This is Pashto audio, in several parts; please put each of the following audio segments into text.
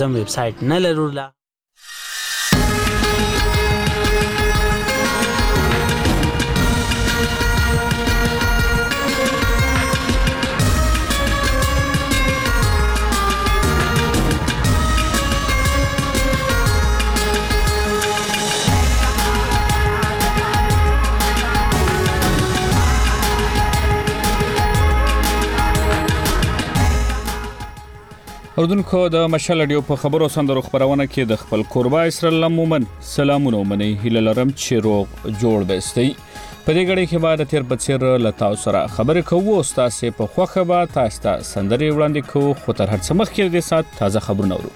زم ویب سټ نه لرو. اردوونکو د مشال اډیو په خبرو سندرو خبرونه کې د خپل قربا اسرائیل مومن سلامونه ومني هیله لرم چې روغ جوړ بستي په دې غړي کې بعد تیر بچر لتاو سره خبرې کوو استاد په خوخه با تاسو ته سندري وړاندې کوو خو تر هر څه مخکې د سات تازه خبرونه ورو.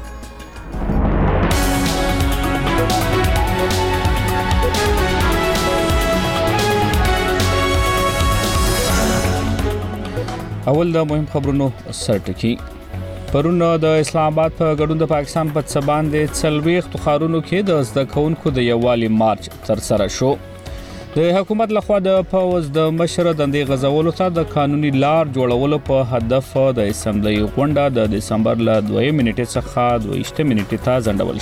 اول د مهم خبرونو سرټکی پرونه د اسلام آباد په ګډون د پاکستان په څ باندې څلويخت خارونو کې د زده کوونکو د یووالي مارچ تر سره شو. د حکومت لخوا د پوز د مشر دندې غزولو ته د قانوني لار جوړولو په هدف د اسمبلی غونډه د دسمبر ل 2 منټې څخه 2 منټې ته ځنډول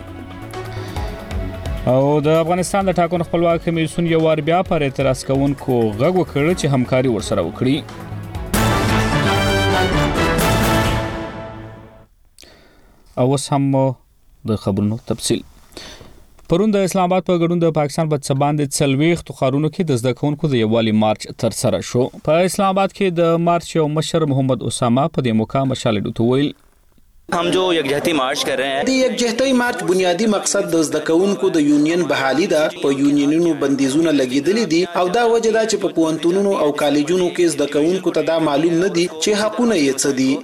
شوې او د افغانستان د ټاکنو خپلواک کمیسیون یو وار بیا پر اعتراض کوونکو غږ وکړ چې همکاري ورسره وکړي. او سم د خبرونو تفصیل پرون د اسلام آباد په ګډون د پاکستان په څ باندې څلويخت خارونو کې د زده کوونکو د یووالي مارچ تر سره شو. په اسلام آباد کې د مارچ یو مشر محمد اسامه په دې موقع مشال ډوټ ویل हम जो यकजहती मार्च कर रहे हैं د یکجهتۍ مارچ بنیادی مقصد د زده کوونکو د یونین بحالي ده. په یونینونو بندیزونه لګیدلې دي او دا وجه ده چې په پوهنتونونو او کالجونو کې زده کوونکو ته دا معلوم نه دي چې حقونه یې څه دي.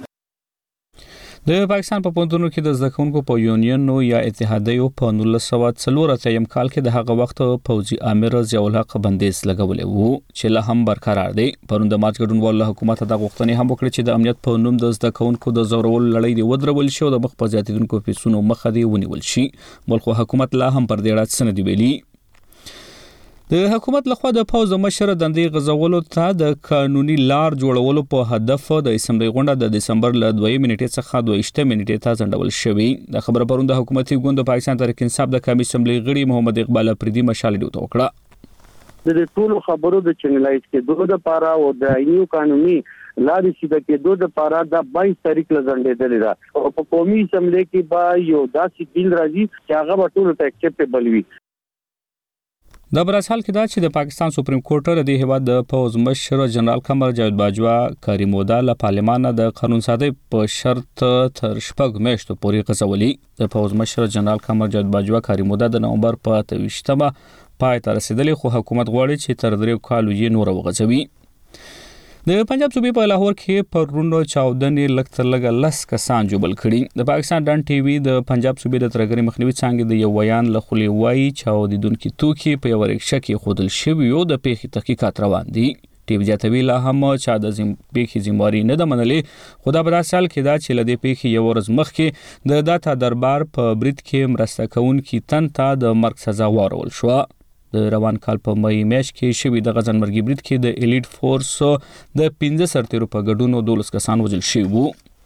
د پاکستان په پوهنتونونو کې د زده کوونکو په یونینونو یا اتحادیو په 1940 کال کې د هغه وخت پوځي امیر ضیاء الحق بندیز لګولې وو چې لا هم برقرار دی. پرون د مارچ ګډون ول حکومت د غوښتنې هم وکړه چې د امنیت په نوم د زده کوونکو د زورول لړۍ دی ودرول شي او د مخ په زیاتیدونکو پیسونو مخه دی ونیول شي. بلخو حکومت لا هم پر دې راځ سند ویلي. د حکومت لخوا د پوز مشر دندې غزولو ته د قانوني لار جوړولو په هدف د اسمبلی غونډه د دسمبر ل 2 منټې څخه 2 منټې ته ځنډول شوې. د خبره پرون د حکومتي ګوند د پاکستان تحریک انصاف د قومي اسمبلی غړي محمد اقبال افریدي مشال ډیوټ وکړه. د ټول خبرو د چینلایز کې دوه د پارا او د عینو قانوني لارې چې د کې دوه د پارا د 22 تاریخ لزندې ده او په قومي اسمبلی کې با یو داسې بیل راځي چې هغه به ټول ته اکسپټیبل وي. د براسال کې دا چې د پاکستان سپریم کورټ د هیواد د پوز مشر جنرال قمر جاوید باجوا کاری مودا له پارلمان د قانون سازي په شرط تر شپږ میاشتو پورې غځولي. د پوز مشر جنرال قمر جاوید باجوا کاری مودا د نومبر په 28مه پای ته رسیدلې خو حکومت غواړي چې تر 3 کالو یې نور وغځوي. د پنجاب صوبې په لاهور کې پرونو چاودنې لکتر لګ لس کسان جوبل کړي. د پاکستان ډن ټي وي د پنجاب صوبې د ترګری مخنیوي څنګه د یو ویان لخلي وای چاودیدونکو توکي په یو رکشه کې خودل شوی او د پیښې تحقیقات روان دي. ټي وي جاتوی لا هم چا د پیښې ذمہواری نه د منلې خدا په داسال کې دا چې لدې پیښې یو ورځ مخکې د داتا دربار په برید کې مرسته کوونکي تن ته د مرګ سزا ورول شو. د روان کال په مې میاشت کې شوی د غزن مرګي برید کې د الیټ فورس د 15 سرتیرو په ګډون 12 کسان وژل شوي وو.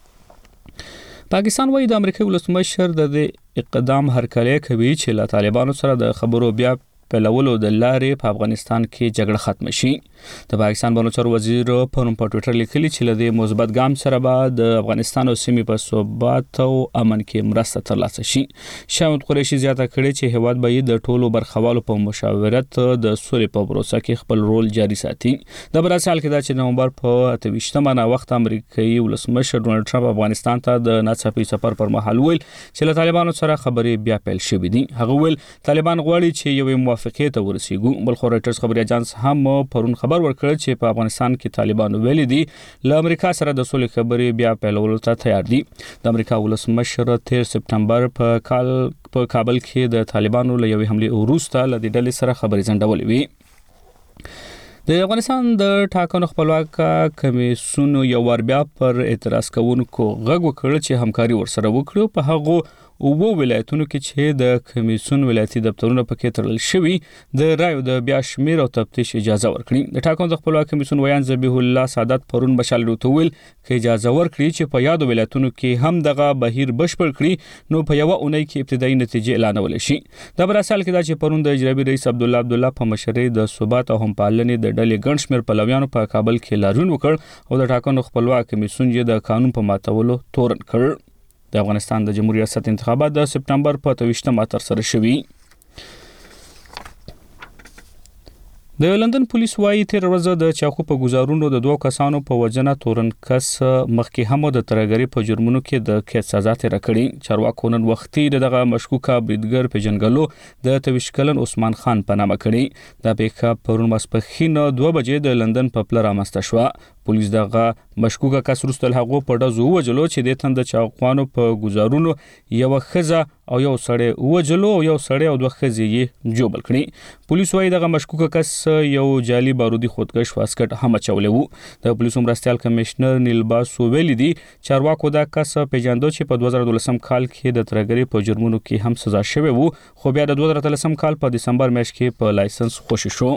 پاکستان وايي د امریکای ولسمشر د اقدام هرکلی کوي چې له طالبانو سره د خبرو بیا پلولو د لارې په افغانستان کې جګړه ختم شي. د پاکستان بانچار وزیر په ټوئیټر لیکلي چې له مثبت ګام سره به د افغانستان او سیمې په ثبات او امن کې مرسته ترلاسه شي. شاهد قریشي زیاته کړې چې هیواد به د ټولو برخوالو په مشاورت د سولې په پروسه کې خپل رول جاري ساتي. د براسال کې دا چې نومبر په 28مه وخت امریکایي ولسمشر ډونالد ټرمپ افغانستان ته د ناڅاپي سفر پر مهال ویل چې له طالبانو سره خبرې بیا پیل شوې دي. هغه ویل طالبان غواړي چې یو موافقه ته ورسیږو. بل خو رائټرز خبري اژانس هم پرون خبر ورکړ چې په افغانستان کې طالبان ویلي دي له امریکا سره د سولې خبرې بیا پیلولو ته تیار دي. د امریکا ولسمشر 13 سپټمبر په کابل کې د طالبانو له یوې حمله وروسته له دې ډلې سره خبرې ځنډولې وي. د افغانستان د ټاکنو خپلواک کمیسیون یو ور بیا پر اعتراض کوونکو غږ وکړ چې همکاري ورسره وکړي په هغه او ولایتونو کې چې د کمیسیون ولایتي دفترونه پکې تړل شوي د رایو د بیا شمیر او تفتیش اجازه ورکړي. د ټاکنو د خپلواک کمیسیون ویان ذبیح الله سعادت پرون مشال روتویل کې اجازه ورکړي چې په یادو ولایتونو کې هم دغه بهیر بشپړ کړي نو په یو اونۍ کې ابتدایي نتیجې اعلانول شي. د براسال کې دا چې پرون د اجرایي رئیس عبدالله په مشرۍ د ثبات او همپالنې د ډلې ګڼ شمېر پلویانو په کابل کې لاریون وکړ او د ټاکنو خپلواک کمیسیون یې د قانون په ماتولو تورن کړ. د افغانستان د جمهوریت ریاست انتخابات د سپتمبر په 28 ترسره شوي. د لندن پولیس وايي تیر ورځ د چاقو په گزارونو د دوه کسانو په وجنه تورن کس مخکې هم د ترګری په جرمونو کې د قید سزا تیر کړي. چارواکو نن وختي دغه مشکوکه بریدګر په جنګلو د 23 کلن عثمان خان په نامه کړي. د پیښه پرون ماسپښین 2 بجې د لندن په پل رامنځته شوه. پولیس دغه مشکوکه کس وروسته هغه په ډزو وجلو چې د تند چاقوانو په گزارونو یو خزه او یو سړی وجلو او یو سړی او دوه خزې یې جوبل کړي. پولیس وايي دغه مشکوکه کس یو جعلي بارودي خودکش واسکټ هم چولې وو. د پولیسو مرستیال کمشنر نیلباسو ویلي دي چارواکو دا کس پیژاندو چې په 2012 کال کې د ترګری په جرمونو کې هم سزا شوی وو خو بیا د 2013 کال په دسمبر میاشت کې په لایسنس خوشی شو.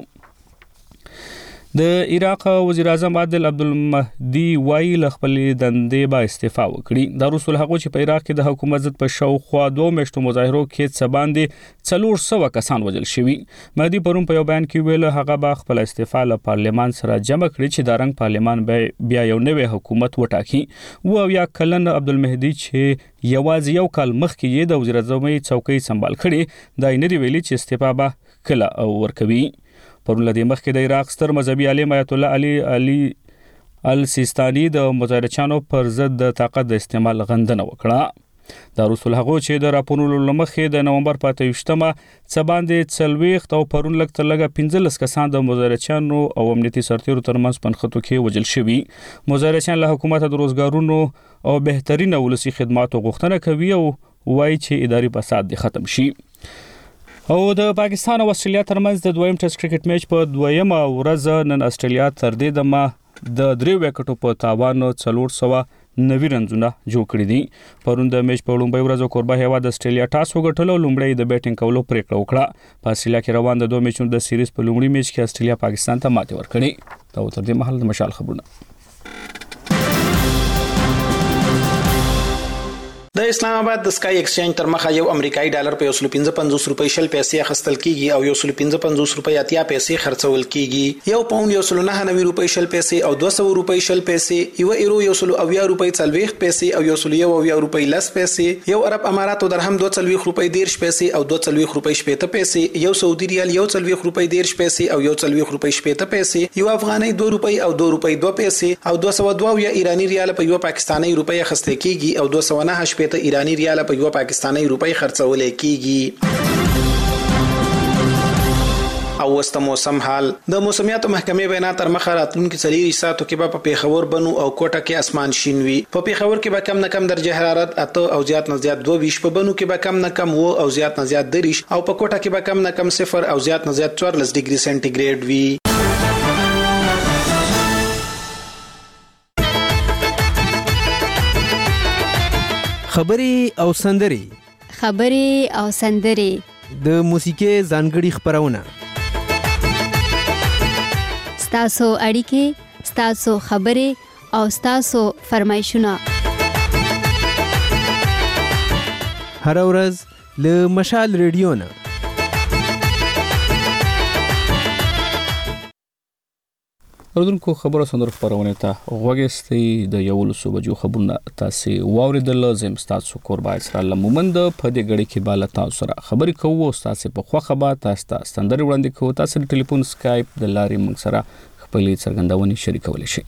د عراق وزیر اعظم عادل عبدالمهدی وايي له خپل دندې با استعفا وکړي. دا رسول هغه چې په عراق کې د حکومت ضد په شاوخوا 2 میاشتو مظاهرو کې څه باندې 400 کسان وژل شوي. مهدی پرون په یو بیان کې ویل هغه به خپل استعفا له پارلمان سره جمع کړي چې د رنګ پارلمان بیا یو نوی حکومت وټاکي. او یا کلن عبدالمهدی چې یوازې یو کال مخکې یې د وزیر اعظم څوکۍ سمبال کړي دا یې نه ویلي چې استعفا به کله ورکوي. پرون لدې مخکې د عراق ستر مذهبي عالم آیت الله علي السیستاني د مظاهرچیانو پر ضد د طاقت د استعمال غندنه وکړه. دا رسول هغه چې د راپورونو لمخې د نومبر په 28مه څه باندې 40 او پرون لګ تر لګه 15 کسان د مظاهرچیانو او امنیتي سرتیرو ترمنځ پنخته کې وژل شوي. مظاهرچیان له حکومت د روزګارونو او بهترینه ولسی خدماتو غوښتنه کوي او وایي چې اداري فساد دې ختم شي. او د پاکستان او استرالیا ترمنځ د دویم ټیسټ کرکټ میچ په دویمه ورځ نن استرالیا تر دې دمه د 3 وکټو په تاوان 490 رنونه جوړ کړی دي. پرون د میچ په لومړۍ ورځ کوربه هیواد استرالیا ټاس وګټلو لومړی د بیټینګ کولو پریکړه وکړه. په استرالیا کې روان د 2 میچونو د سیریز په لومړي میچ کې استرالیا پاکستان ته ماتې ورکړه. دا تر دې مهال د مشال خبرونه. د اسلام آباد د سکای ایکسچینج تر مخه یو امریکایي ډالر په 155 روپۍ شل پیسې اخیستل کیږي او 155 روپۍ اتیا پیسې خرڅول کیږي. یو پاوند 190 روپۍ شل پیسې او 200 روپۍ شل پیسې، یو ایرو 190 روپۍ 40 پیسې او 190 روپۍ لس پیسې، یو عرب اماراتو درهم 240 روپۍ 10 پیسې او 240 روپۍ 70 پیسې، یو سعودي ریال 140 روپۍ 10 پیسې او 140 روپۍ 70 پیسې، یو افغاني 2 روپۍ او 2 روپۍ 2 پیسې او 202 یا ایرانی ریال په یو پاکستاني روپۍ اخیستل کیږي او 209 ته ایرانی ریال په یو پاکستاني روپۍ خرڅول کیږي. او وسته موسم حال د موسمیات محکمې وینا تر مخه راتلونکي 4 ساعتو کې په پیښور بنو او کوټه کې اسمان شین وي. په پیښور کې به کم نه کم درجه حرارت 8 او زیات نه زیات 22، په بنو کې به کم نه کم 9 او زیات نه زیات 10 او په کوټه کې به کم نه کم 0 او زیات نه زیات 14 ډیګري سنټیګریډ وي. خبري او سندري د موسیقي ځانګړي خبرونه ستاسو اړیکې، ستاسو خبرې او ستاسو فرمایشونه هر ورځ له مشال ریډیو نه. اردوونکو خبرو سندرو خبرونه ته غوږی د 11 بجو خبرونه تاسو واوریدل. زم تاسو قربای سره لمومند په دې غړي کې بالا تاسو سره خبرې کوو. تاسو په خوخه به تاسو سندري وړاندې کوو. تاسو د ټلیفون سکایپ د لارې موږ سره خپلې څرګندونې شریکولی شئ.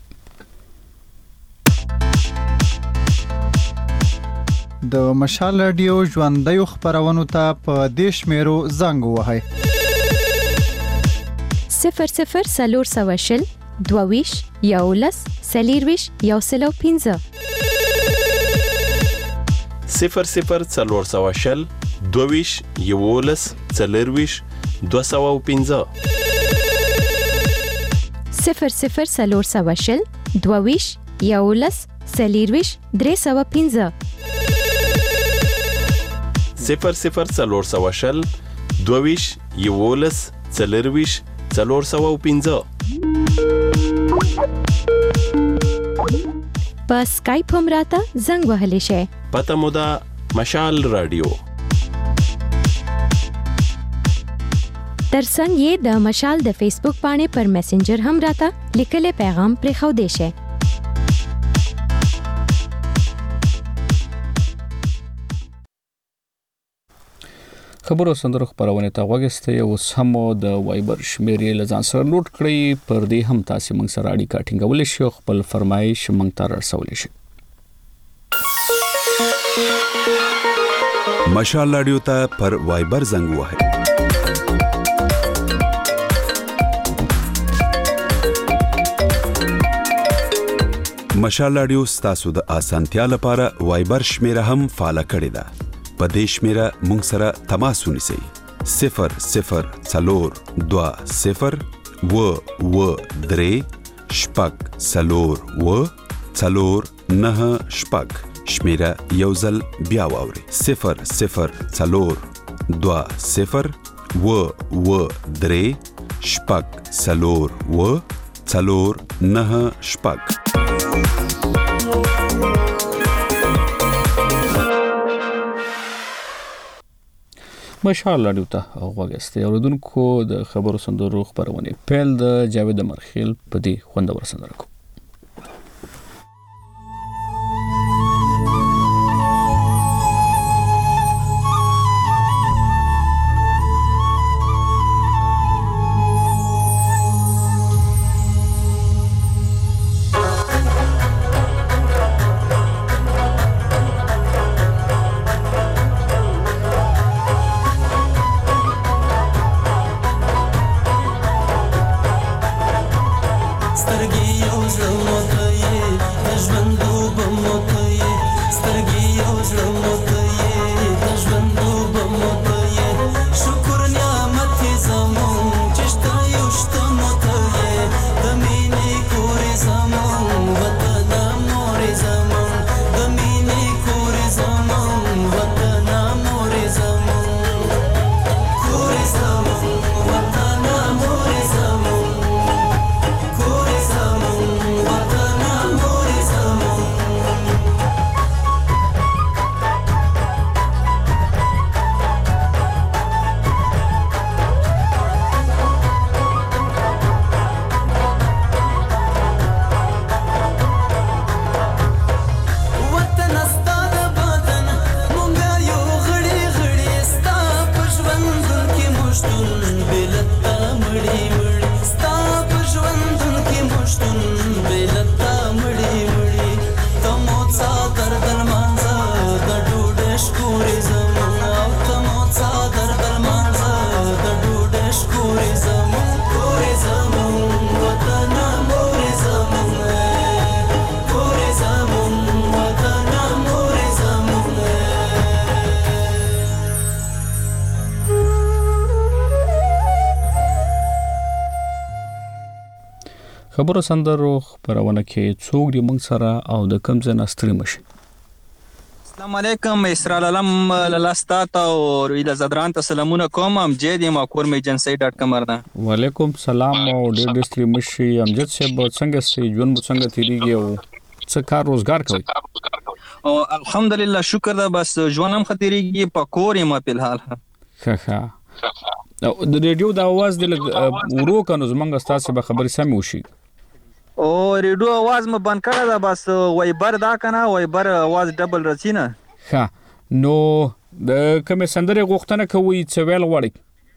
د مشال رادیو ژوندۍ خبرونو ته په دیش میرو زنګ وهاي 00 دوویش یولس سلیرویش یوسلو 15 00 دوویش یولس سلیرویش 215 00 22 11 40 315 00 22 11 40 315 په اسکایپ هم راته زنګ وهلی شئ. پته مو ده مشال رادیو. ترڅنګ یې د مشال د فیسبوک باندې پر میسنجر هم راته لیکلي پیغام پرېښودی شئ. خبرو سندرو خبرونه ته وګستې او سمو د وایبر شمیرې لزان سره نوٹ کړئ. پر دې هم تاسو موږ سره اړیکه ټینګول شي او خپل فرمایش موږ ته رسول شي. مشال رادیو ته پر وایبر زنګ وهئ. مشال رادیو ستاسو د اسانتیا لپاره وایبر شمیره هم فعال کړی ده. په دې شمیره مونږ سره تماس ونیسئ. 00 4 2 0 و 3 شپږ 4 و 4 9 شپږ. شمیره یو ځل بیا واورئ. 00 4 2 0 و 3 شپږ 4 و 4 9 شپږ. مشال رادیو ته وګستې اوردونکو د خبرو سندرو خبرونه پیل د جاوید مرخیل په دې خوندور سندره کو. خبرو سندرو خبرونه کې څوک دی موږ سره او د کوم ځای نه ستړي مشي. السلام علیکم اسرائیل علم لاستا او ویل زدران ته سلامونه کوم. ام جې دی ما کور میجنسی.com ورنه. وعلیکم سلام او ډېر ستړي مشي. امجد صاحب څنګه سي ژوند څنګه تیریږي او څه کار روزګار کوي؟ او الحمدلله شکر ده بس ژوند هم خطرېږي په کور ما په الحال. ښه د ریډیو د आवाज د ورو کنو زمونږ تاسو به خبرې سم وشي. او ریډیو आवाज م بند کړه دا بس وایبر دا کنه وایبر आवाज ډبل رسینه. ښه نو د کوم سندره غوښتنه کوي څه ویل غواړي؟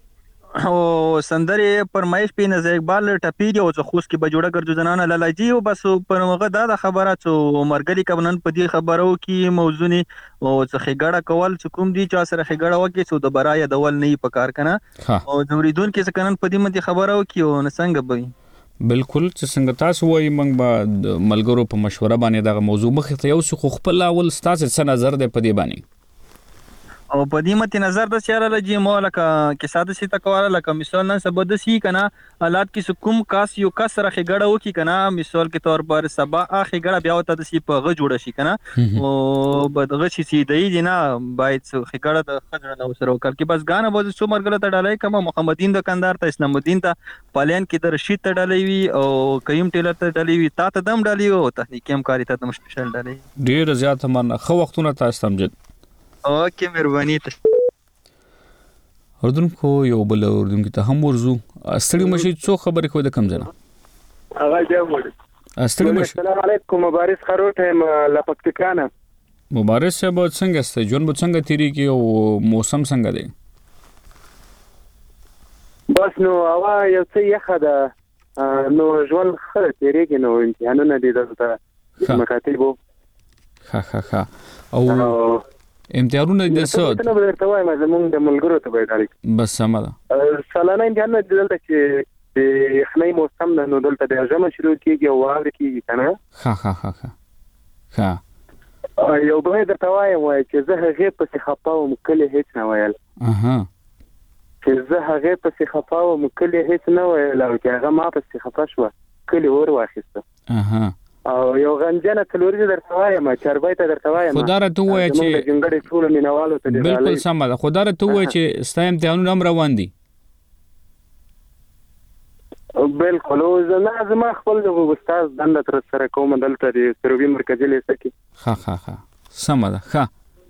او سندره پرمایش په نزد اقبال ټپیږي او څه خوش کې به جوړه ګرځو زنانه لالاجی او بس پر مغه دا خبره څو مرګلي کبنن په دې خبرو کې موضوعي او څه خګړه کول څه کوم دي چې سره خګړه وکي څو د برای دول نه په کار کنه او زمریدون کې څه کنن په دې متي خبرو کې او څنګه به بالکل چې څنګه تاسو وایي موږ به ملګرو په مشوره باندې دا موضوع مخ ته یو څه خپل اول تاسو څه نظر دی په دې باندې؟ او په دې مت نظر د سیاره لږی مو لکه کې ساده سي تکواله لکه مثال نن سبا د سی کنه حالات کې کوم کاس یو کس راخي غړه وکي کنه مثال کې تور پر سبا اخی غړه بیا وته د سی په غ جوړ شي کنه او بدغه شي سي دی نه باید خي غړه د خجر نو سره وکړ کې بس غانه بوز سو مرګله ته ډالای کما محمدین دکاندار ته اسلام الدین ته پالین کې د رشید ته ډالای وی او کریم ټیلر ته ډالای وی تا ته دم ډالای او تخنیکی همکاري ته مشتل ډالای ډیر زیات مننه خو وختونه تاسو سمجد اوکې مهرباني ته اردن کو یو بل اردن کې ته هم ورزو استړي مشي څو خبرې کوي د کم ځنه هغه جوړ استړي مشي السلام علیکم مبارز خروټه لپکتکانه مبارز صاحب څنګه ست جون به څنګه تیری کې او موسم څنګه دی بس نو هوا یو څه یخه ده نو ژوند خره تیریږي نو امتحانونه دي دلته مکاتبو ها او امتحانونه د څه ته به درته وایم زمونږ د ملګرو ته به ډایرکټ بس سم ده سالانه امتحانونه دلته چې د یخنۍ موسم ده نو دلته د ژمي شروع کیږي او واوره کیږي کنه ها یو به درته وایم چې زه هغه په خپاوم کله هیڅ نه ویل چې زه هغه په خپاوم کله هیڅ نه ویل او چې هغه ما په خپا شو کله ور واخیسته او یو غنجنه تلوري درته وایم چربای ته درته وایم خدای ته وای چې جنګړې ټول مینوالو ته بالکل سم ده خدای ته وای چې ستایم امتحانونه هم روان دي بالکل او زما خپل استاد دنده تر سره کوم دلته د سروبي مرکزي لیسه کې ها سم ده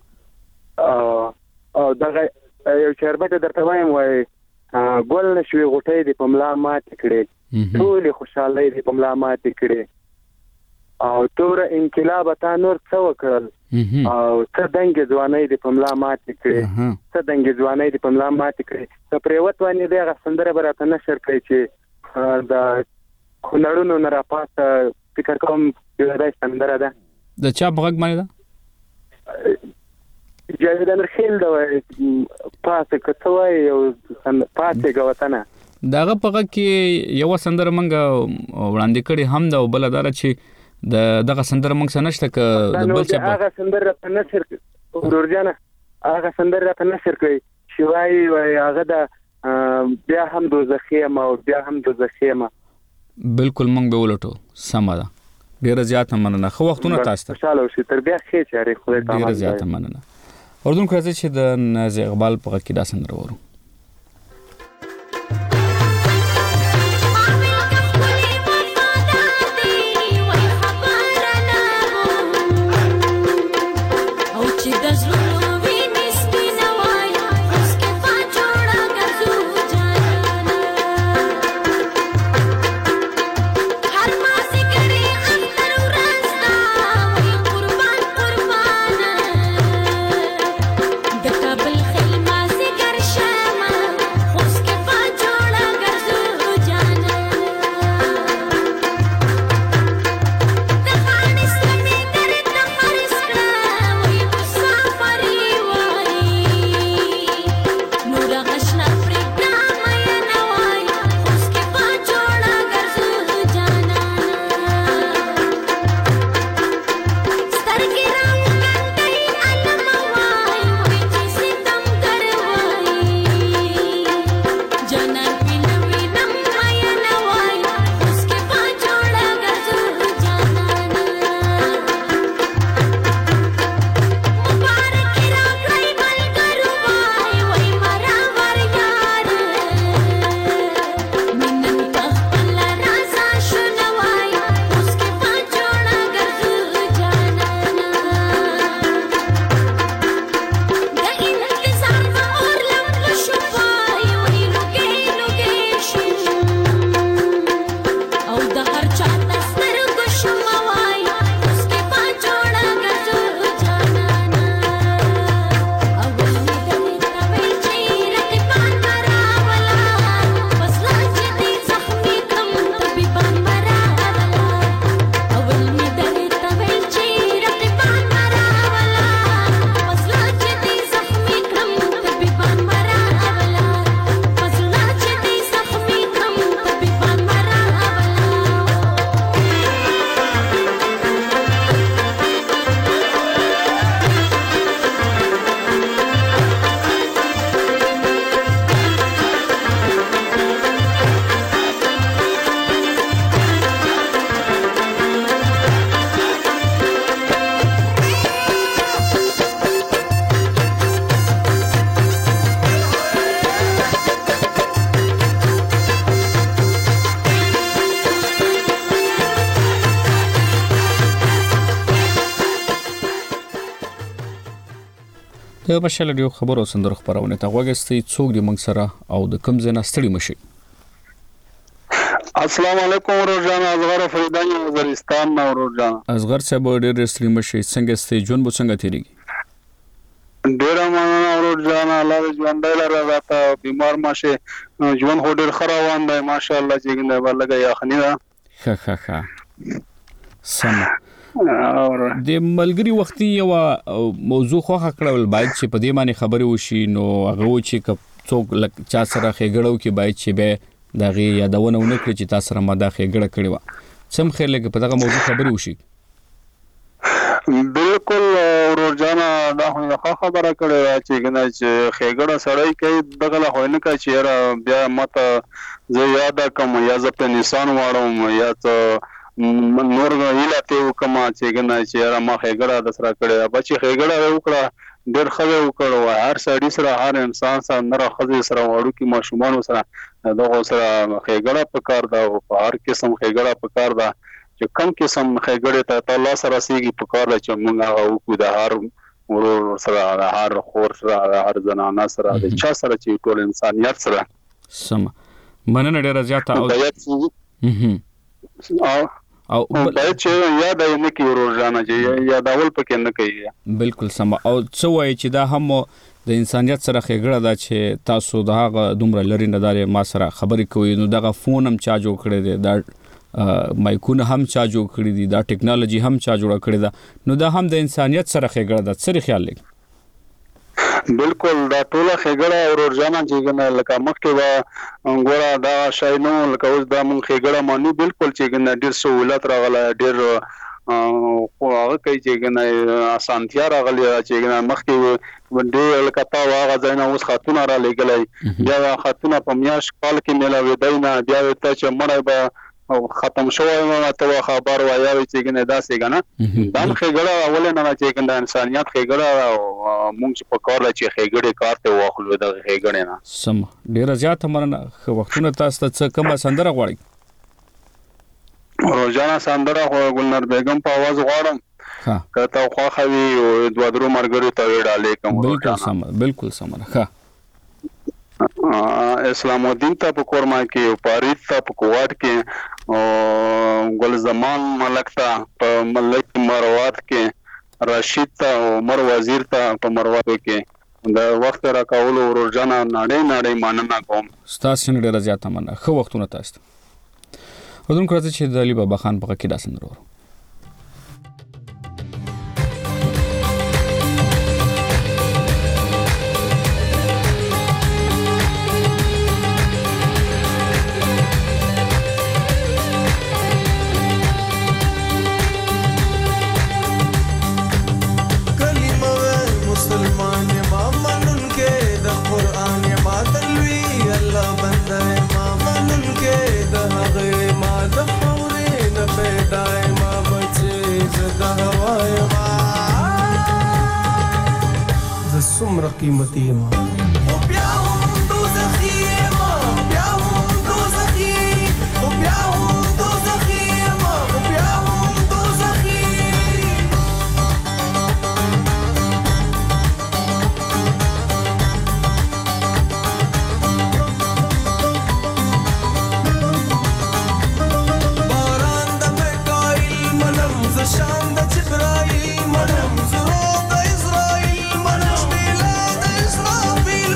او دغه یو چربای ته درته وایم وای ګول نشوي غټې د پملا مات کړي ټول خوشاله دي پملا مات کړي او تور انقلاب تا نور څو کړل او څه دنګ ځواني د پملا مات کړي څه دنګ ځواني د پملا مات کړي ته پریوت باندې دغه سندره براته نشر کړي چې دا خنړونو نه را پاسه فکر کوم یو د سندره ده د چا بغږ باندې ده جاوید امرخیل دا پاسه کڅوي یو پاسه غوتنه داغه پغه کې یو سندره منګه وړاندې کړي هم دا بلدار چې دغه سندره موږ سنشته ک د بل څه هغه سندره په نشر ورورجانه هغه سندره په نشر کوي شوای وای هغه د بیا هم دوزخیه ما او بیا هم دوزخیه بالکل موږ به ولټو سم ده ډیر زیات مننه خو وختونه تاسو ته خوشاله شئ تر بیا خې چاري خدای ته ډیر زیات مننه اردن کوزه چې د ناز اقبال په کې دا سندره ورو قربان قربان د کابل خلما سي ګرشه د مشال رادیو خبرو سندرو خبرونه ته وګورئ څوک د منګ سره او د کم ځای نه ستړي مشي. السلام علیکم ورجان اصغر فریدان وزیرستان نو ورجان اصغر صاحب ډېر ستړي مشي څنګه ستې جون بو څنګه تیریږي؟ ډېر مننه ورجان الله ژوند لري راته بیمار ماشه ژوند هو ډېر خروان دی ماشاءالله چې ګنده ولګي یخنی دا ښه سم د ملګری وختي یو موضوع خو کړول باید چې په دې باندې خبرې وشي نو هغه چې څوک چا سره خېګړو کې باید چې به دغه یادونه ونکړي چې تاسو سره ما دا خېګړه کړې و سم خیر لکه په دغه موضوع خبرې وشي. بالکل ورجانا دا خبره کړې چې ګنه چې خېګړه سړی کوي دغه له هوینه کوي چې بیا ماته زه یاد کوم یا زه په نشان واړم یا ته نور غیلاته وکما چې ګنه چې ما خېګړه د سره کړې بچي خېګړه وکړه ډېر خو وکړو هر سړی سره هر انسان سره نره خزي سره وړو کې ماشومان سره دغه سره خېګړه په کار دا او هر قسم خېګړه په کار دا چې کم قسم خېګړه ته الله سره سیږي په کار چې موږ هغه وکړو د هر ورور سره هر خور سره هر زنانه سره د چا سره چې ټول انسانيت سره سم مننه ډېر زیاته او باید چې یاد نه کی روزانه چې یادول پکې نه کوي. بالکل سم او څه وایي چې دا هم د انسانيت سره خېګړه دا چې تاسو دغه دومره لري نه داري ما سره خبرې کوي نو دغه فون هم چا جوړ کړی دی دا مایکونه هم چا جوړ کړی دي دا ټیکنالوژي هم چا جوړ کړی دا نو دا هم د انسانيت سره خېګړه دا څه خیال لګي؟ بالکل دا ټوله خېګړه او ورجانا چې ګنه لکه مخکې وا ګورا دا شای نو لکه اوس دا مون خېګړه مانی بالکل چې ګنه ډېر سہولت راغله ډېر خو هغه کوي چې ګنه اسانتیا راغلی چې ګنه مخکې ډېر لکه تا واغه ځنه اوس خاتون را لګلای بیا خاتون په میاش کال کې ملاوي دینه بیا ته چې مړای به ختم شوی نو ته خبر وایي چې ګنه داسې ګنه دا خېګړه اول نه چې ګنه انسانيت خېګړه او موږ په کار چې خېګړه کار ته واخلو د خېګړه نه سم ډېر زیات مرنه وختونه تاسو ته کومه سندره غواړئ؟ روزانه سندره خو ګلنار بیگم په आवाज غواړم کته خو خوي او دوه درو مرګري ته وړاله کوم بالکل سم ښه اسلام الدین ته په کورما کې او پاریت ته په کوټ کې او ګل زمان ملک ته په ملک مروات کې راشد ته عمر وزیر ته په مروات کې د وخت را کول او روزانه نړۍ ماننه کوم ستاسو نه ډیر زیاته مننه خو وختونه تاسو ودون کړه چې د علي بابا خان په کې داسن ورو سمره قیمتي ما او بیا هم دوزخي ما بیا هم دوزخي او بیا هم دوزخي ما او بیا هم دوزخي باران د میکائیل منم ز شان د جبرائیل منم زرو د اسرائیل منم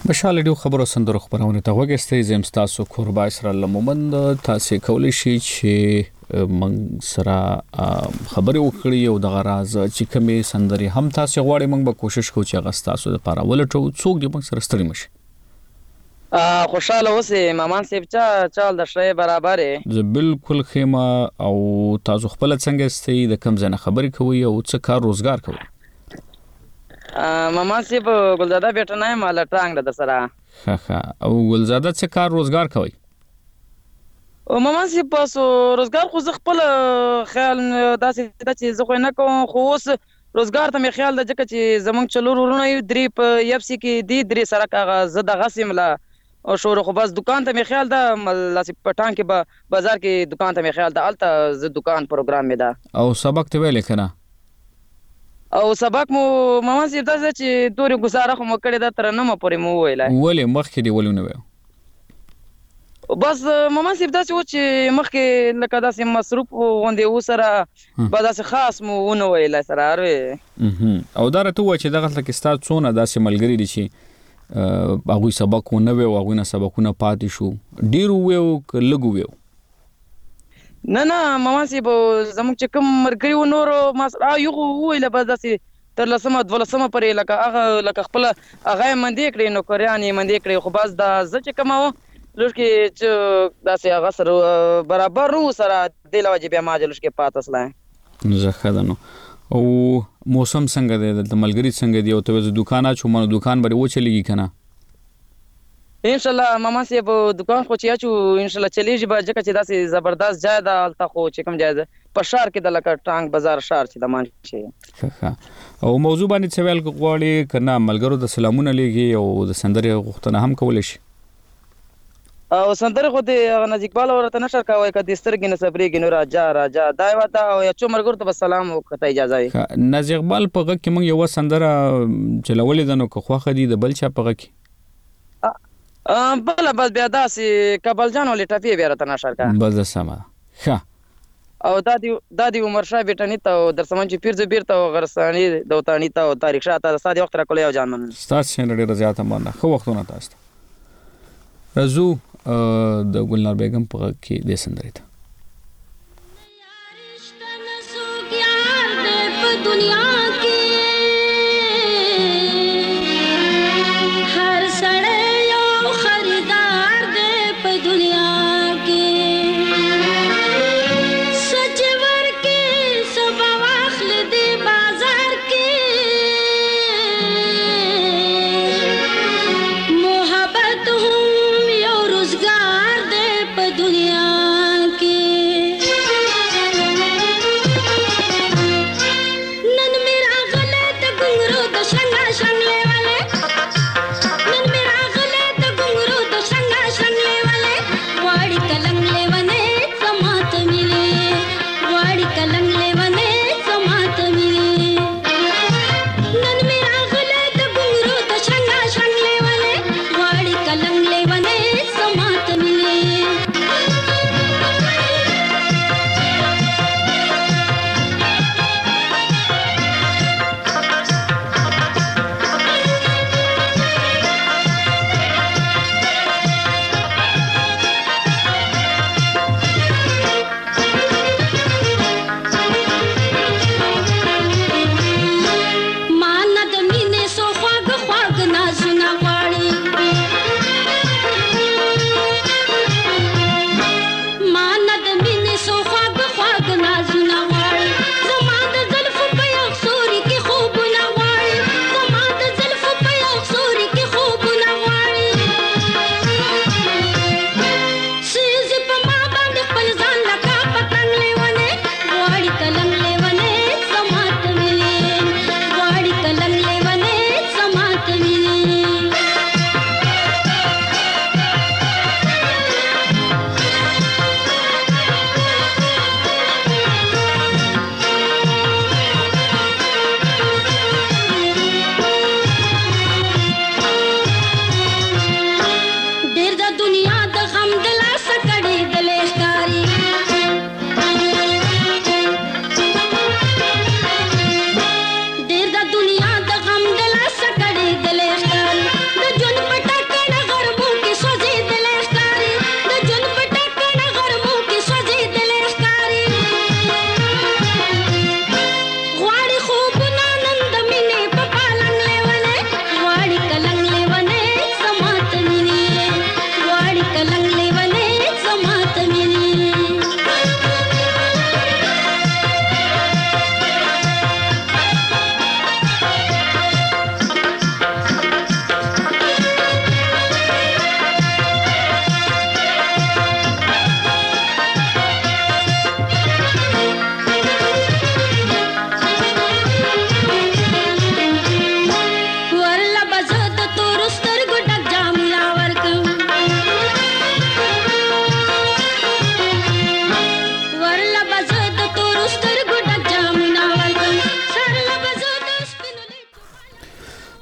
مشال ډیو خبرو سندرو خبرونه ته وګستې زم تاسو کوربا اسرائیل مومند تاسو کولی شي چې من سره خبرې وکړي او د غراز چې کومې سندري هم تاسو غواړئ موږ به کوشش کوو چې هغه تاسو لپاره ولټو څوک دې موږ سره ستړي مشي خوشاله اوسې مامان صاحب چال د شې برابرې زه بالکل خیمه او تاسو خپل څنګه استئ د کم ځنه خبرې کوي او څه کار روزګار کوي مامان صاحب ګلزاده بیٹه نه مال ټانګ د سره ها او ګلزاده څه کار روزګار کوي او مامان صاحب پاسو روزګار خو زه خپل خیال داسې چې زه خو نه کوم خو اوس روزګار ته مې خیال د ځکه چې زمونږ چلور ورونه یو درې په یفسی کې دی درې سره کاغه زه د غسیم لا او شور خو بس دکان ته مې خیال دا لاسې پټان کې بازار کې دکان ته مې خیال دا الته زه دکان پروګرام مې دا او سبق ته ویل کنه او سبق مو مامان صاحب دا چې دوري گزاره خو مو کړی دا تر نه مو پورې مو ویلای ولې مخکې دی ولونه ویو بس مامان صاحب دا چې و چې مخکې لکه داسې مصروف غوندې وسره به داسې خاص مو ونه ویلای سره اروي او دا راته و چې دغه کې ستاسو څونه داسې ملګری دي چې هغه سبق ونه ویو هغه نه سبقونه پاتې شو ډیر ویو لګو ویو نه مامان صاحب زموږ چې کوم مرګري و نور ما یو ویل به داسې تر لسمه دولسمه پرې لکه خپل هغه مندې کړې نو کوریانې مندې کړې خو بس دا زه چې کوم لږ چې داسې هغه سره برابر نو سره د لوجه بیا ما جلوش کې پاتس لای زه خدانو او موسم څنګه دی د ملګری څنګه دی او ته د دکان اچو مونږ دکان بری و چلیږي کنه ان شاء الله ماما صاحب دکان خو چې اچو ان شاء الله چلیږي به ځکه چې داسې زبردست ځای ده الته خو چې کوم ځای ده په شهر کې د لکه ټانګ بازار شهر چې د مان شي او موضوع باندې څه ویل غواړي کنه ملګرو د سلامونه لګي او د سندرې غوښتنه هم کولای شي او سندره خو د نزدیکبال ورته نشر کوي کدي سترګې نه صبرېږي نو راجا دا وته او چو مرګور ته سلام او کته اجازه وي نزدیکبال په غږ کې موږ یو سندره چلولې ده نو که خوخه دي د بل چا په غږ کې بل بیا داسې کابل جان ولې ټپی بیا راته نشر کا بل سما ښه او دادی عمر شاه بیٹانی ته در سمون چې پیرزو بیرته غرسانی دوتانی ته تاریخ شاته ساده وخت را کولې او جان من تاسو څنګه ډیر زیاته مونږ خو وختونه تاسو رزو د ګلنار بیگم په کې د سندرې ته دنیا کې هر سړی یو خریدار دی په دنیا کې سچ ورکې سبا واخل دی بازار کې محبت هم یو روزګار دی په دنیا کې نن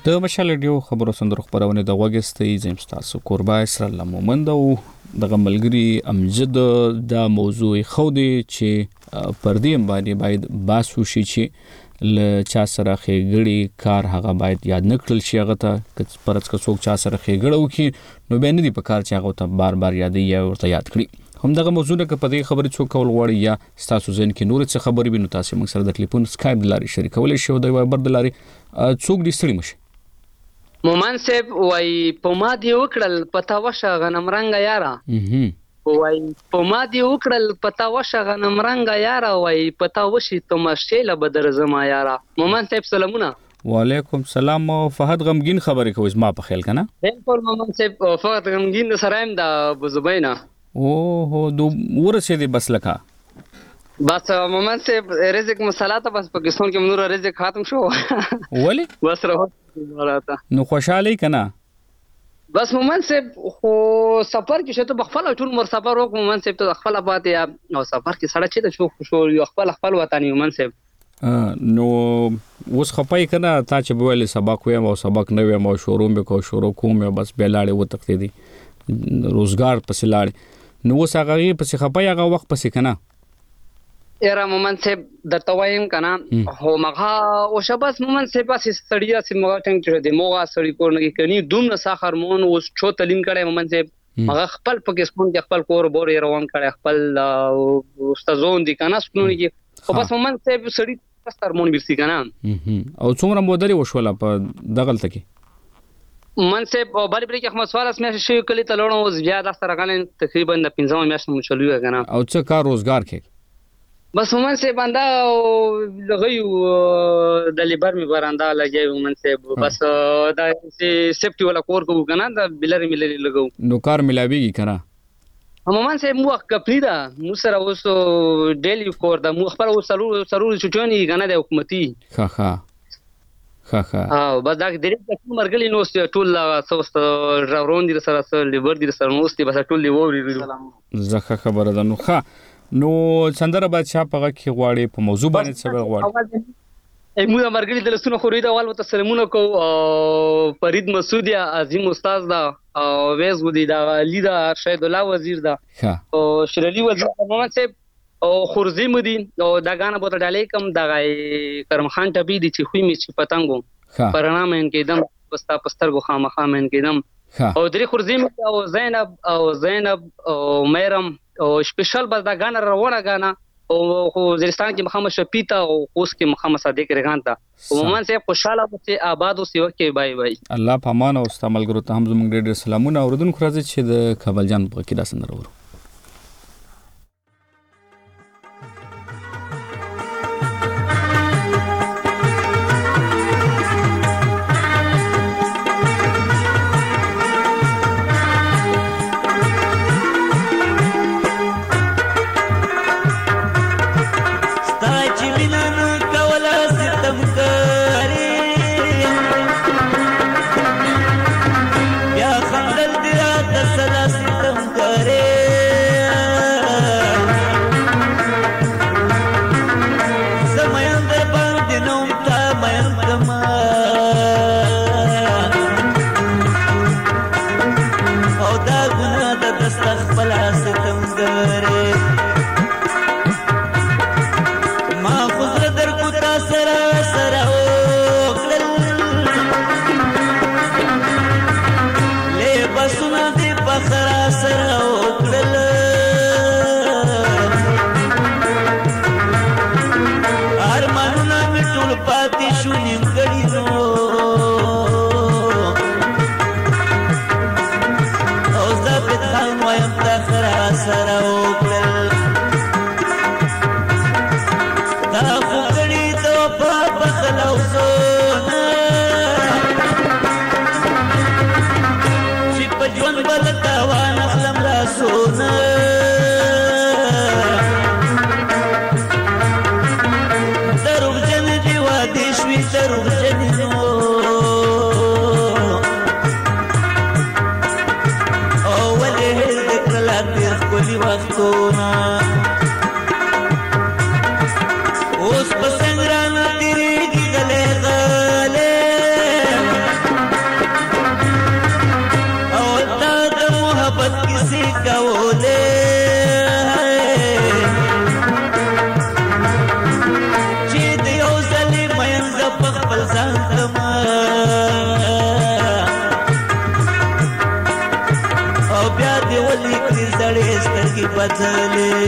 د مشال رادیو خبرو سندرو خبرونه د وګستې زم تاسو قربا اسرائیل مومند او دغه ملګری امجد د موضوع خودي چې پردیم باید باسو شي چې ل چا سره خېګړي کار هغه باید یاد نکړل شي هغه ته پرڅ که څوک چا سره خېګړو کې نو به نه دی په کار چې هغه ته بار یادې یا ورته یاد کړي هم دغه موضوع کې په دې خبرې څوک کول غواړي یا تاسو ځین کې نور څه خبرې وینو تاسو موږ سره د ټلیفون سکایپ لاري شریکول شي او د وایبر د لاري څوک دې ستړي مشي مومن صاحب وای په ما دی وکړل پتا وشه غنم رنگ یارا وای په ما دی وکړل پتا وشه غنم رنگ یارا وای پتا وشي ته مشیله بدر زما یارا مومن صاحب سلامونه وعلیکم سلام فهد غمگین خبرې کوي ما په خیال کنه بالکل مومن صاحب فهد غمگین سرایم د بوزبینا اوه دو ورسې دی بس لکه بس مومن صاحب رزق مساله بس پاکستان کې منور رزق ختم شو ولی بس راته نو خوشاله کنا بس مومن صاحب خو سفر کې شته بخفل ټول مر سفر وک مومن صاحب ته خپل پاتې او سفر کې سړی چې د شو یو خپل وطن مومن صاحب نو اوس خپای کنا تا چې بوله سبق وایم او سبق نه وایم او شروع کوم بس بیلاړې و تکته دي روزګار پسې لاړ نو اوس هغه پسې خپای هغه وخت پسې کنا یاره مومن صاحب درته وایم کنه هو مغه او شباس مومن صاحب پاس سړیا سي مغه ټنګ چې د موغه سړی کور نه کني دوم نه ساخر مون اوس چو تعلیم کړي مومن صاحب مغه خپل پاکستان کې خپل کور بور روان کړي خپل استادون دي کنه سپنونی کې خو بس مومن صاحب سړی ستر مون بیرسي کنه او څومره مودري وشوله په دغلت کې مومن صاحب بل بری کې خمس وارس مې شي کلی تلونو اوس بیا د سره غلن تقریبا د 15 میاشتې مو چلوي کنه او څه کار روزګار کې بس مومن صاحب بندا لغیو د لیبر می براندا لګي مومن صاحب بس دا سیفټي ولا کور کو کنه دا بلر ملي لګو نو کار ملاويږي کنه مومن صاحب مو کپلی دا مو سره اوس ډیلی کور دا مو خپل سرور چټونی کنه د حکومتي ها او بس دا د دې مرګلی نو ټول سوست راوروندي سره سره لیبر دي سره نو بس ټول دی ووري زخه خبره ده نو نو سندره بادشاہ په کې غواړي په موضوع باندې څه غواړي موږ مرګلي د لسونو خوري دا والو ته سلامونه کو فرید مسعودی عظیم استاد دا او ویز ودی دا لیدا شهید الله وزیر دا او شرلی وزیر محمد صاحب او خورزی مدي او دا غانه بوت ډالې کم دا کرم خان ټبي دي چې خوې می چې پتنګو پرنام ان کې دم پستا پسترګو خامخا من کې دم او درې خورزی او زینب او میرم او سپیشل بس دا غانا روانه غانا او وزیرستان کې محمد شفیتا او اوس کې محمد صادق رغان تا عموما سه خوشاله او آباد او سیو کې بای بای الله پامان او استعمال ګرو ته هم زموږ ډېر سلامونه اوردونکو راځي چې د کابل جان په کې دا سندره ورو یا خندل دی را د سلا ستم کرے کې بدلې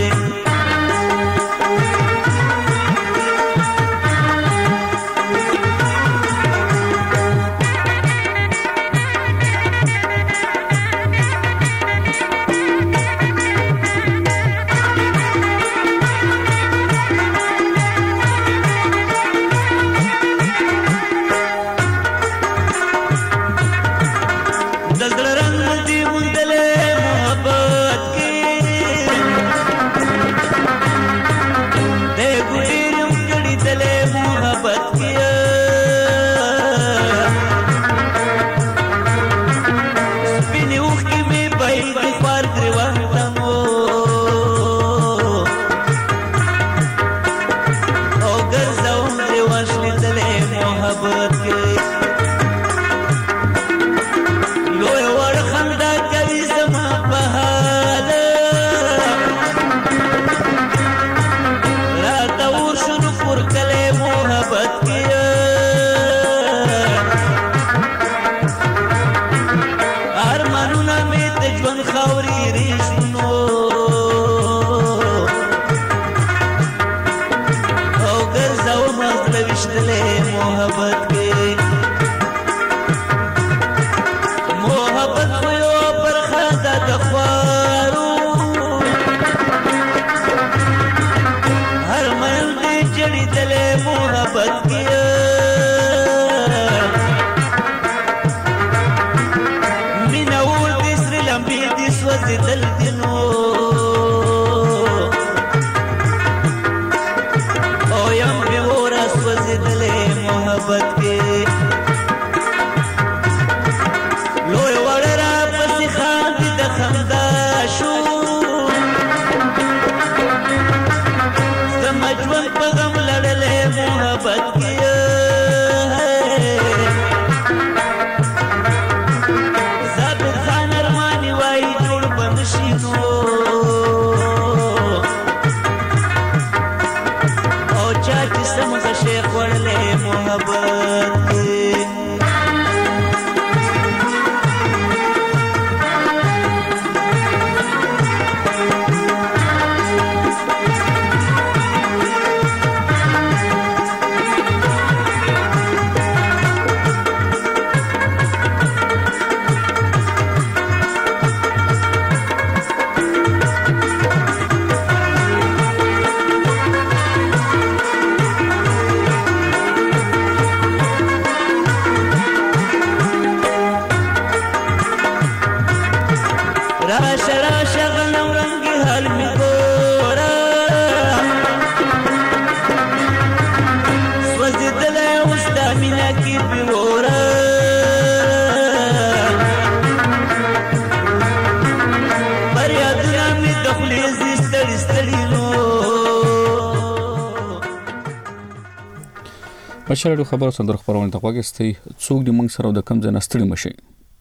مشاله خبرو سندر خبرونه ته وګستي څوک د موږ سره د کم ځای نستړي مشي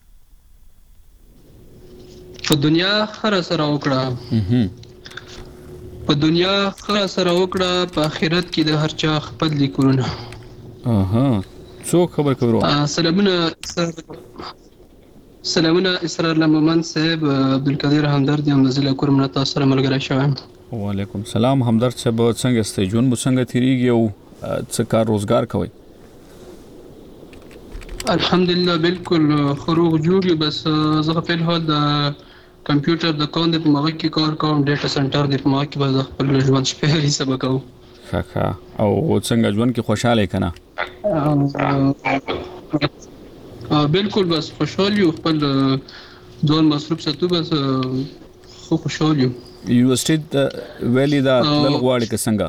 په دنیا خره سره وکړه په دنیا خره سره وکړه په آخرت کې د هر چا خپل لیکونه څوک خبر کوي سلامونه اسرار لمن صاحب عبدالقدیر همدرد یم نزله کورم نه تاسو سره ملګری شوم وعلیکم سلام همدرد صاحب څنګه ستې جون مو څنګه تیریږي او څه کار روزګار کوي الحمدلله بالکل خروج جوړي بس زه په الحال د کمپیوټر د کاند په مغه کې کار کوم ډیټا سنټر د ما کې بس خپل ژوند شپه سبق او ښه او څنګه ژوند کې خوشاله کنه بالکل بس خوشاله یو خپل ځون مصروف ساتو بس خو خوشاله یو یونیورسيټي ویلي دا لغواړي که څنګه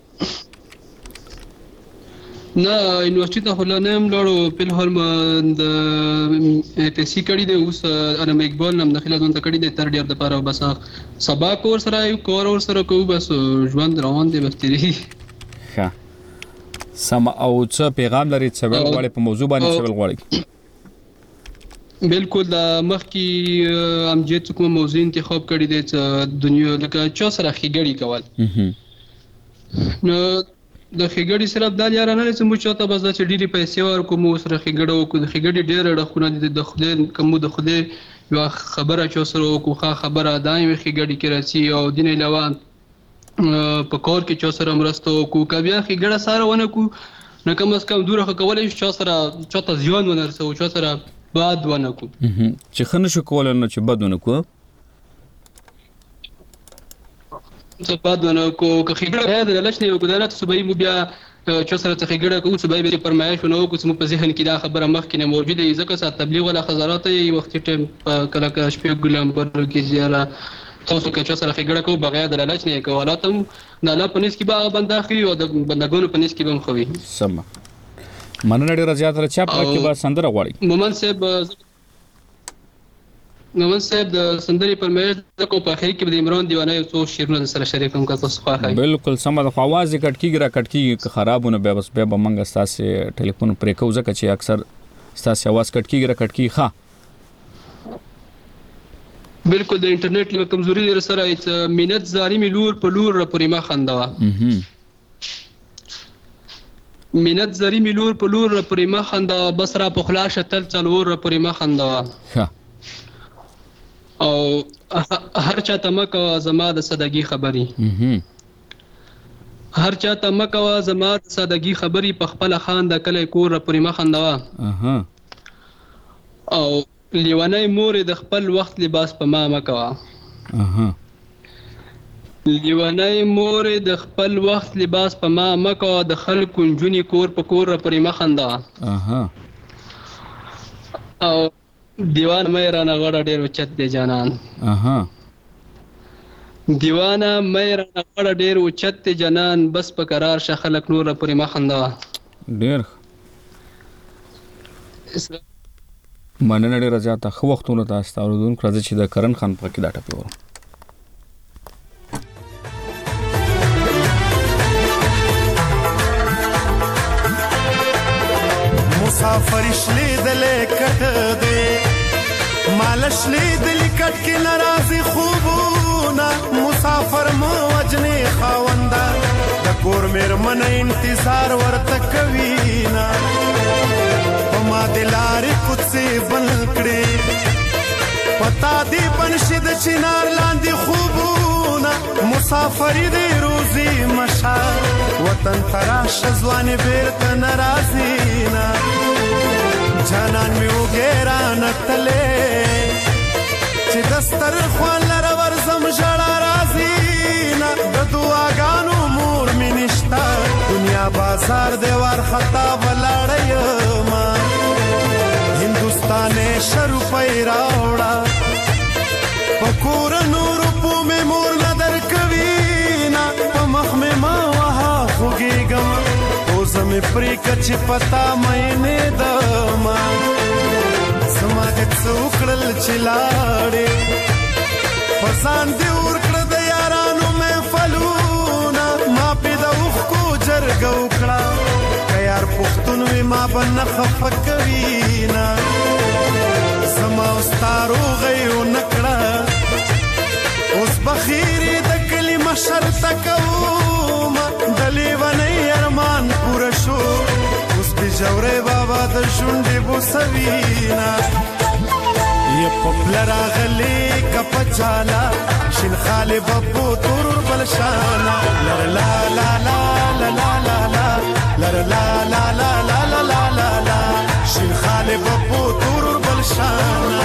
نه یونیورسيټي ته هلانم لاړو په الحال ما د پی سي کړی دی اوس انا مقبول نم داخله دون ته کړی دی تر ډیر د پاره بس سبا کور سره یو کور اور سره کو بس ژوند روان دی بستری ښه سم او څه پیغام لري څه غواړي په موضوع باندې څه غواړي بالکل د مخکې امجد کوم موضوع انتخاب کړی دی چې دنیا لکه چا سره خېګړی کول نو د خېګړې صرف دا یارانه نه سمو چاته بس دا چې ډېری پیسې ورکو مو سره خېګړه وکړو د خېګړې ډېر ډخونه دي د خدای کوم د خدای یو خبره چې سره وکړو خبره دایم خېګړې کې راځي او دین علاوه په کور کې چې سره مرسته وکړو کبیا خېګړه سره ونه کو نه کوم اس کوم دوره کولای چې سره چاته ځوان ونرسو چې سره باد ونه کو چې خنه شو کولای نه چې بد ونه کو څه پادونه کو که خېګړه د لښنې او ګدانات صوبایي مو بیا چې سره څه خېګړه کوو صوبایي به فرمایش ونه کو چې مو په ذهن کې دا خبره مخکې نه موجوده ای ځکه سات تبلیغ ولا خزرات یي وخت ټیم کله کله شپې ګلم پر کې زیاره تاسو که چې سره خېګړه کوو بغیر د لښنې کوالاتم نه لا پنيس کې به بنداخي او د بندګونو پنيس کې به مخوي سم مننه ډیر زیات رچا په کې به سندره غواړي مومن صاحب د سندري پر مېز د کو په خیر کې د عمران دیوانه یو څو شیرونه سره شریکوم کا تاسو خو هاي بالکل سم د आवाज کټ کیږي خرابونه به بس به منګ تاسو ټلیفون پرې کو ځکه چې اکثر تاسو आवाज کټ کیږي ښه بالکل د انټرنیټ له کمزوري سره مینت ظالمي لور په لور پرې ما خندوا مینت ظالمي لور په لور پرې ما خندوا بس را په خلاصه تل څلور پرې ما خندوا او هر چا تمکه زما د صدقې خبري هر چا تمکه زما د صدقې خبري په خپل خان د کله کور پرې ما خندوا او لیوانای مور د خپل وخت لباس په ما مکوا لیوانای مور د خپل وخت لباس په ما مکوا د خلکو جونی کور په کور پرې ما خندوا او دیوان مې رانه غړ ډېر اوچت دی جانان دیوانه مې رانه غړ ډېر اوچت دی جانان بس په قرار شه خلک نور پرې ما خندا ډېر مننه ډېر زیاته خو وختونه تاسو ته ورودونکو راځي چې د کرن خان په کې دا ټپه ورو مسافر شلیدلې کټ دې مالش لیدلې کټ کې ناراضي خوبونه مسافر مو وجنې خاوندا د کور مېرمن انتظار ورته کوي نا ما دلارې کوڅې بن کړې پتا دې بنشد چنار لاندې خوبونه مسافر دې روزي مشا وطن تراش ځوانې بیرته ناراضي نا جانان می وګرا نتلې چې دستر خوان لر ورزم جړا راضي نا د دعاګانو مور می نشتا دنیا بازار دی ور خطا ولاړې ما هندوستان شرو پیراوړه پکور نور په می مور نظر کوي نا په مخ می ما وها خوګېګم زمې پرې کچ پتا مې نه دما سماج څوکړل چلاړې پسان دی ورکړ د یارانو مې فلونا ما پیدا وخ کو جرګ وکړه کيار پختون وې ما بن خفقوي نا سما استارو غيو نکړه اوس بخیری د کلمه شرط کوم دلی ونی ارمان پورا شو اوس به جوړې بابا د شونډې بوسوینا ی پپلرا غلی کپ چالا شین خاله بپو تور بلشانا لا لا لا لا لا لا لا لا لا لا لا لا لا لا شین خاله بپو تور بلشانا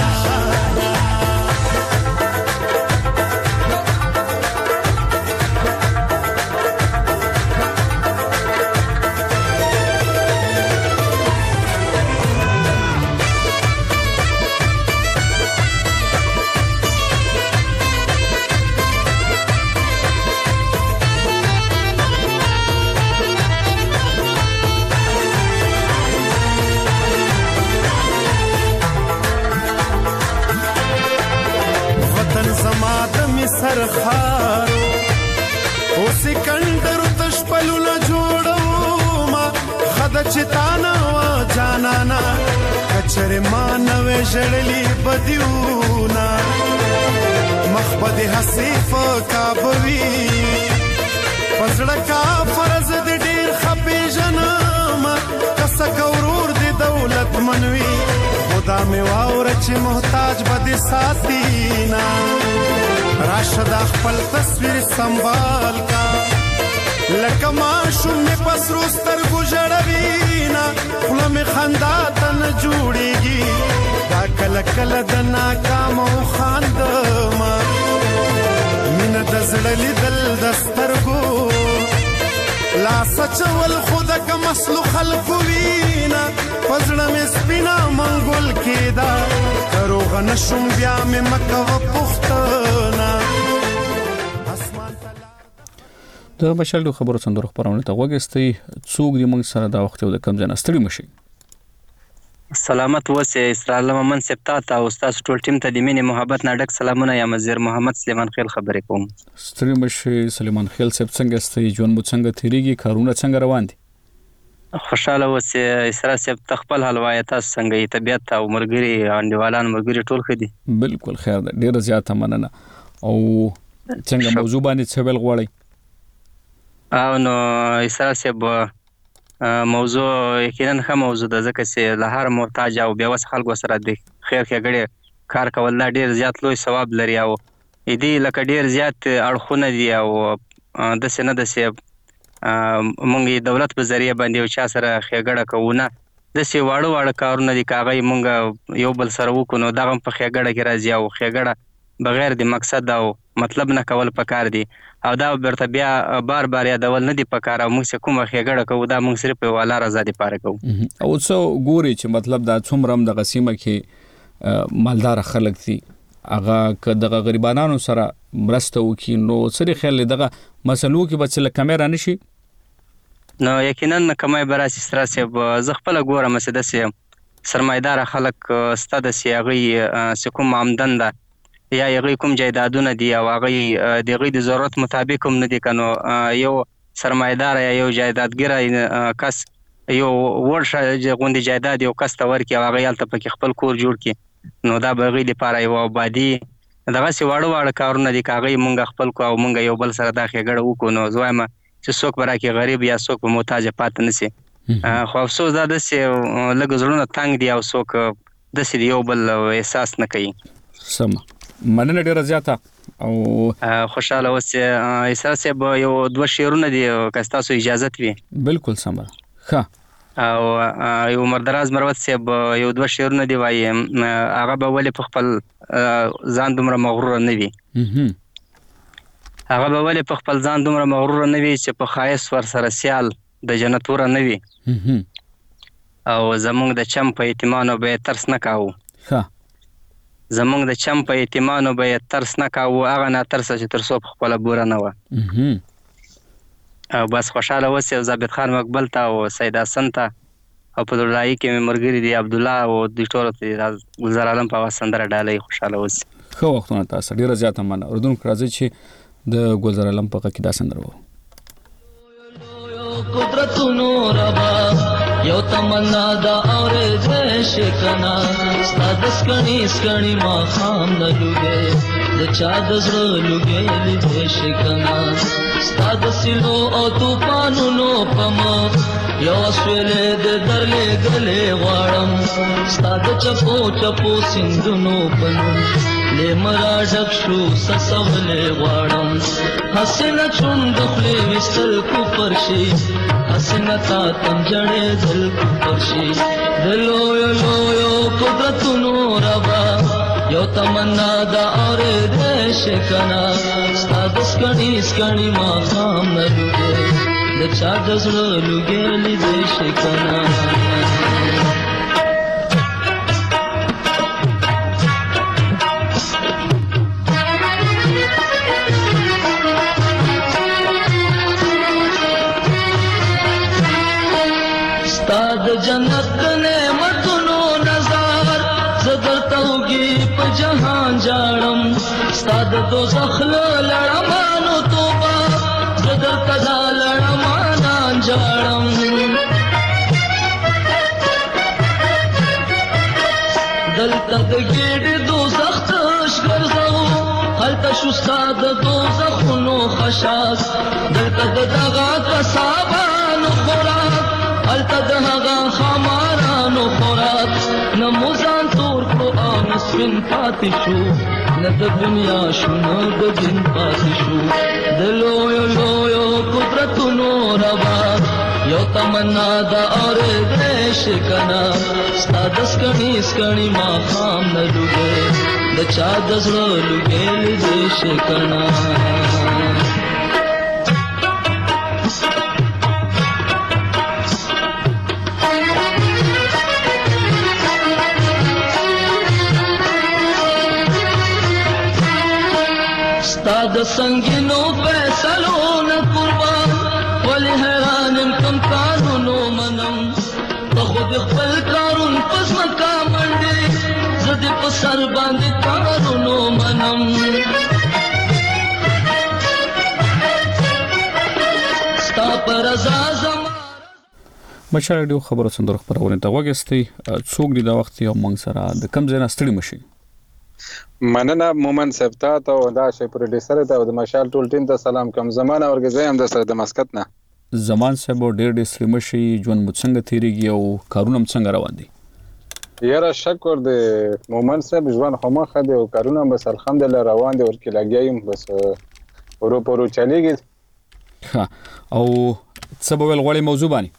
سرخارو او سکندر تشپلو لا جوړو ما خد چتانا وا جانانا کچر ما نوې جړلی بدیونا مخبد حسیف کا بوي پزړه کا فرض د ډیر سکه ورور دی دولت منوي خدا مې واوره چې محتاج به دې ساتي نه راشه دا خپل تصویر سنبال کا لکه ماشوم مې په سرو سترګو ژړوي نه خوله مې خندا ته نه جوړېږي دا کله کله د ناکامو خاندمه مینه د زړه لیدل د سترګو لاس اچول خود که مسلو خلقو وینا پزړه مې سپینا منګول کېدا دروغه نشم بیا مې مکوه پوښتنه د مشال خبرو څندرو خبرونه ته وګستي څوک دې موږ سره دا وخت یو د کم ځای ستړي مشي سلامت اوسه اسرائیل من سپتا تا استاد ټول ټیم ته د مینې محبت نه ډک سلامونه یا مزیر محمد سلیمان خیل خبرې کوم ستړي مشي سلیمان خیل صاحب څنګه ستې ژوند مو څنګه تیریږي کارونه څنګه روان دي خوشاله اوسه اسرائیل صاحب تخپل حلوایت څنګه طبيعت او مرګري انډیوالان مرګري ټول خدي بالکل خیر ده ډیره زیاته مننه او څنګه موضوع باندې څه ویل غواړئ او نو اسرائیل صاحب موضوع یقینا هم موضوع ده ځکه چې له هر محتاج او بیا وس خلکو سره د خیر ښېګړې کار کول دا ډیر زیات لوی ثواب لري او دې لکه ډیر زیات اړخونه دي او داسې نه ده چې مونږ دولت په ذریعه باندې یو چا سره ښېګړه کوو نه داسې واړه کارونه دي که هغه مونږ یو بل سره وکړو نو دغه هم په ښېګړه کې راځي او ښېګړه بغیر د مقصد او مطلب نه کول پکار دي او دا برته بیا بار یادول نه دي پکار او موږ کومه ښېګړه کوو دا موږ صرف په والا رضا دي پاره کوو او څو ګوري چې مطلب دا څومره د قسمه کې مالدار خلک دي هغه که د غریبانو سره مرسته وکړي نو سړي خیال دغه مسلو کې به څه کیمرا نشي نو یقینا کمای براسي ستراسه ز خپل ګورم چې د سرمایدار خلک ستاد سیاغي سکوم آمدن ده یا یغی کوم جایدادونه دي او هغه د غي د ضرورت مطابق هم نه دي کنو یو سرمایدار یا یو جایدادګر کس یو ورشه غوندي جایداد یو کس ته ورکی هغه یالته پکې خپل کور جوړ کی نو دا بغي لپاره یو آبادی دغه سی واړه کارونه دي کاغی مونږ خپل کو او مونږ یو بل سره دا ښېګړه وکړو نو زوایم چې څوک برا کې غریب یا څوک په محتاج پات نه سي خو افسوس دا د سي لږ زړونه تنگ دي او څوک د سي یو بل احساس نه کوي سم مننه ډیره زیاته او خوشاله اوسه احساس به یو دوه شعرونه دي که تاسو اجازه وي بالکل سم ښه او یو مردراز مروت صاحب یو دوه شعرونه دی وایي هغه به ولې په خپل ځان دومره مغرور نه وي هغه به ولې په خپل ځان دومره مغرور نه وي چې په خایس ور سره سیال د جنت ور نه وي او زمونږ د چم په اعتماد به ترس نه کاوه ښه زمونږ د چم په اعتماد به ترس نه کاوه هغه نه ترس چې تر څو په خپل بوره نه و او بس خوشاله اوسه ثابت خان مقبل ته او سید حسن ته او په لړای کې مرګری دی عبد الله او د ټولو ته گلزار عالم په وسندره ډالۍ خوشاله اوسه خو وختونه تاسو ډیره زیاته من اردن راځي چې د گلزار عالم په کې دا سندره وو قدرتونو ربا یو تمنا دا اورې شکنا ستاد سکڼي ما خام نه لوګي د چا د زړه لوګي دې شکنا ستاد سلو او طوفانونو پم یو سویلې د درلې غلې غواړم ستاد چپو سندونو پنو لمرا ډک شو سسولې غواړم حسنه چون د خپل وستل کو پرشي حسنه تا تم جړې دل کو پرشي دلو یو قدرتونو ربا یو تمنا دا اور دې شکنا ستاد سکڼي ما خام نه لوګي د چا د زړه لوګي دې شکنا جنت نعمتونو نظر زدر توگی په جهان جاړم ستاد دوزخ لړمانو توبه زدر تدا لړمان جاړم دلته د ګډ دوزخ تش ګرځو هلته شو ستاد دوزخونو خشاس دلته دغه کسابانو خوراک الته د هغه خمارانو خوراک نه موزان تور کړو او نه سپین پاتې شو نه د دنیا شو نه د دین پاتې شو د لویو لویو قدرتونو ربا یو تمنا دا اورېدې شي کنه ستا د سکڼي ماښام نه لوګې د چا د زړه لوګې لیدې شي کنه ستا د سنگینو فیصلو نه قربان ولی حیرانم کم کارونو منم ته خود خپل کارون پس مکا منډې زه دې په سر باندې کارونو منم ستا په رضا زما مشال ډیو خبرو سندرو خبرونه ته وګستي څوک دی دا وخت یو موږ سره د کم ځای نه ستړي مشي مننه مومن سپتا ته دا شي پروډوسر ته د مشال ټول ټیم ته سلام کوم زمانه ورګزې هم د سره د مسقط نه زمان صاحب ډېر ستړي مشي ژوند مو څنګه تیریږي او کارونه څنګه روان دي یاره شکر د مومن صاحب ژوند خو مخه دی او کارونه بس الحمدلله روان دي ورکه لګیایم بس ورو پورو چلیږي او څه به ول غوړي موضوع باندې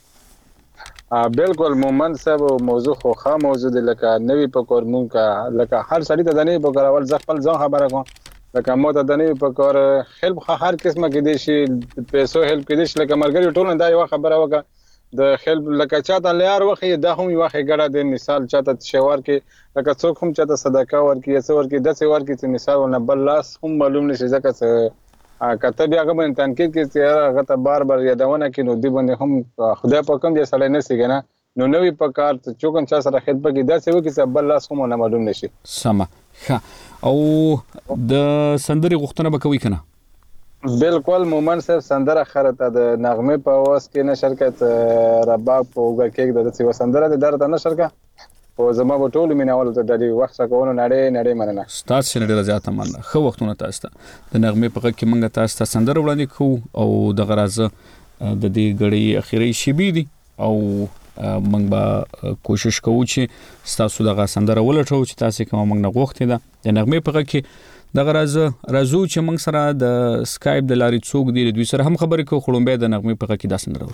بالکل مومن صاحب موضوع خو خام موضوع دی لکه نوی پکور مونږه لکه هر سړی ته د نوی پکور اول ځخپل ځان خبره کوم لکه مو ته د نوی پکور هیلپ هر قسمه کې دي شي پیسو هیلپ کې دي لکه مرګري ټول دا یو خبره وکړه د هیلپ لکه چاته لار وخی دا هم یو خګړه د مثال چاته شوار کې لکه څوک هم چاته صدقه ورکړي یا څو ورکړي د څو ورکړي مثال ونه بل لاس هم معلوم نشي ځکه کته بیا هغه باندې تنقید کې چې هغه ته بار یادونه کې نو دی باندې هم خدای په کوم دې سړی نه سیګنه نو نوې په کار ته چوکم چا سره خدمت کې دا څه وکړي چې بل لاس هم نه معلوم نشي سم او د سندري غوښتنه به کوي کنه بالکل مومن صاحب سندره خرته د نغمه په واس کې نه شرکت رباب په وګه کې د څه سندره د درته نه شرکت او زما په ټولو میناوالو ته د دې وخت څخه نړۍ مننه تاسو نه ډیر زیاته مننه خو وختونه تاسو ته د نغمه په کې منګه تاسو ته سندره وړاندې کوو او د غرازه د دې غړي اخیری شیبې دي او موږ به کوشش کوو چې تاسو دغه سندره ولټو چې تاسو کوم موږ نه غوښتي ده د نغمه په کې د غرازه راځو چې موږ سره د سکایپ د لارې څوک دی دوی سره هم خبرې کوو خړومبه د نغمه په کې دا سندره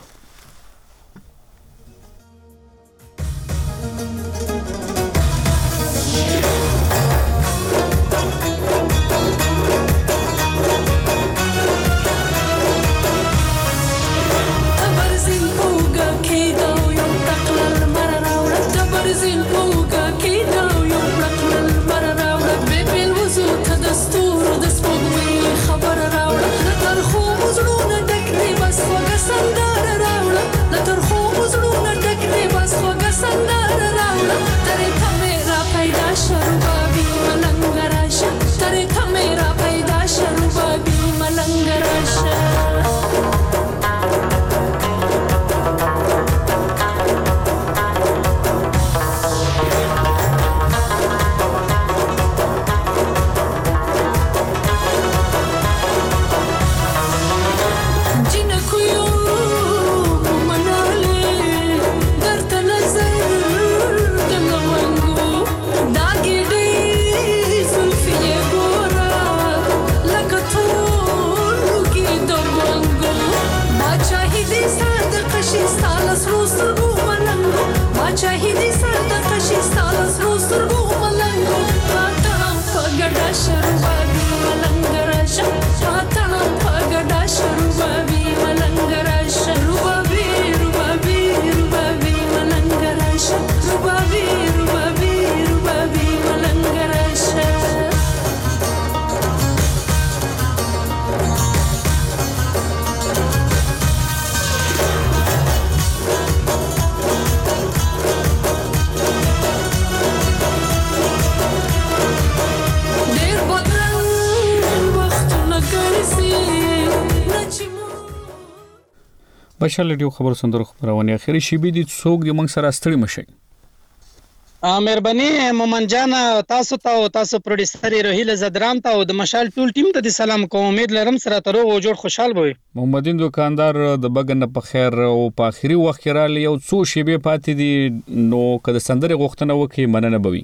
بشال ډیو خبر سندرو خبرونه اخیری شی بي دي څوک د موږ سره ستړي مشي مهرباني مومن جان تاسو ته او تاسو پروډوسر روهیل زدران ته او د مشال ټول ټیم ته د سلام کوم. امید لرم سره تر او جوړ خوشحال وي. محمدین دکاندار د بګن په خیر او په اخري وخت کې را یو څو شیبې پاتې دي نو کله سندره غوښتنه وکي مننه بوي.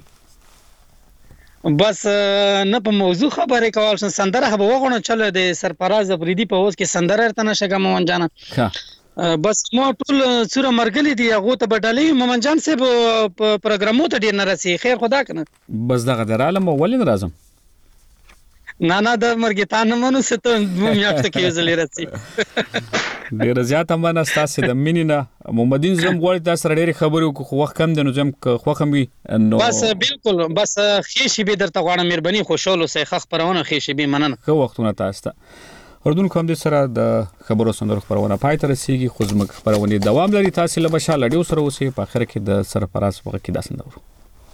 بس نه په موضوع خبرې کول شم سندره به وغوڼه چل د سرفراز افریدي په اوس کې سندره ارته نشګه مومن جان. بس مو ټول سوره مرګلي دی هغه ته بدلې مومن جان صاحب پروګرامو ته ډیر نه راسي. خیر خدا کنه بس دغه درالم ولین راځم نه د مرګتان منو ست مو میاشت کې زلې راسي. ډیر زیات امانه تاسو د مینینا محمدین زم غوړی تاسو ډېر خبرو کو وخت کم د نظم خو کم وي نو بس بالکل بس خېشي به درته غواړم مهرباني خوشاله سي خخ پرونه خېشي به مننه خو وختونه تاسو ته اردن کوم د سره د خبرو سندرو خبرونه پای ته رسیږي خو زموږ خبرونه دوام لري. تاسو له مشال اډیو سره اوسئ په اخر کې د سرفراز وغه کې داسنده ورو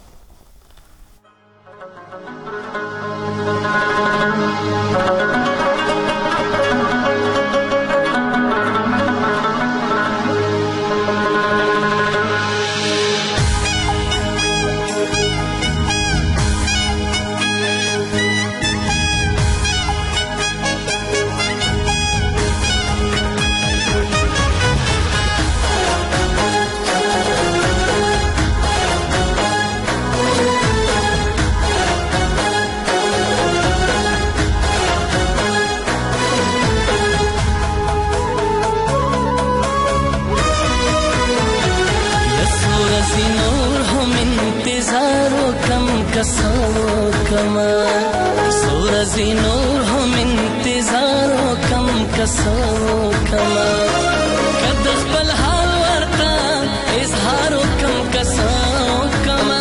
सूरजी नूर हम इंतजारों कम कसो कमा कद खपल हाल वर्ता इजहारों कम कसो कमा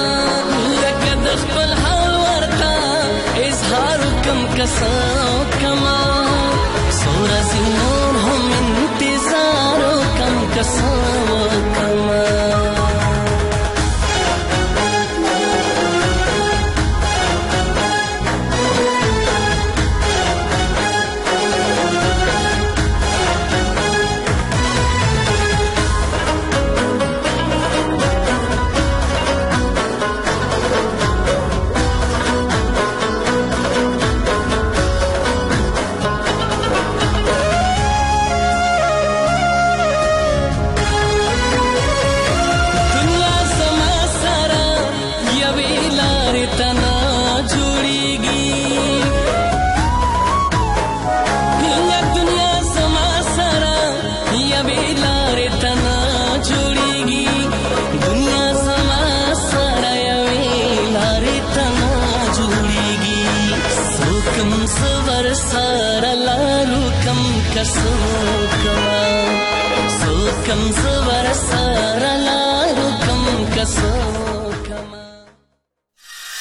कद खपल हाल वर्ता इजहारों कम कसो कमा सूरजी नूर हम इंतजारों कम कसो कमा कम सवर सारा लारू कम कसो